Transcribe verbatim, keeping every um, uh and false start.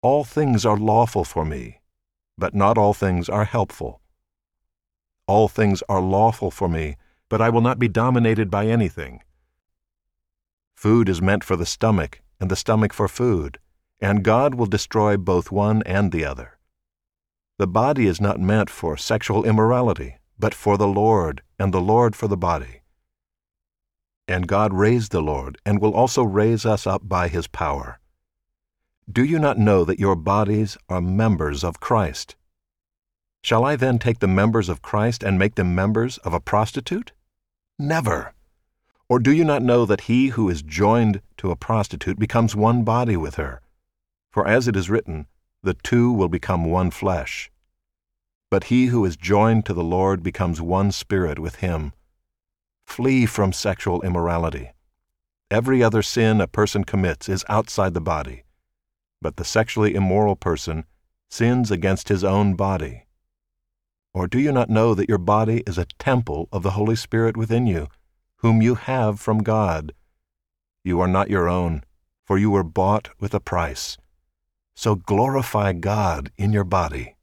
All things are lawful for me, but not all things are helpful. All things are lawful for me, but I will not be dominated by anything. Food is meant for the stomach, and the stomach for food, and God will destroy both one and the other. The body is not meant for sexual immorality, but for the Lord, and the Lord for the body. And God raised the Lord, and will also raise us up by his power. Do you not know that your bodies are members of Christ? Shall I then take the members of Christ and make them members of a prostitute? Never! Or do you not know that he who is joined to a prostitute becomes one body with her? For as it is written, the two will become one flesh. But he who is joined to the Lord becomes one spirit with him. Flee from sexual immorality. Every other sin a person commits is outside the body, but the sexually immoral person sins against his own body. Or do you not know that your body is a temple of the Holy Spirit within you, whom you have from God? You are not your own, for you were bought with a price. So glorify God in your body.